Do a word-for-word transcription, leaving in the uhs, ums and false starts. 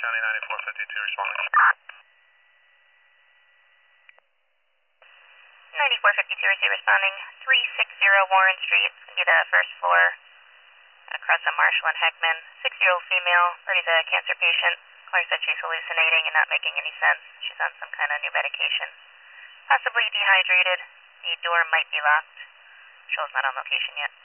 County ninety-four fifty-two responding. ninety-four fifty-two is responding. three sixty Warren Street. Need a first floor across a Marshall and Heckman. Six-year-old female. Party's a cancer patient. Caller said she's hallucinating and not making any sense. She's on some kind of new medication. Possibly dehydrated. The door might be locked. Show's not on location yet.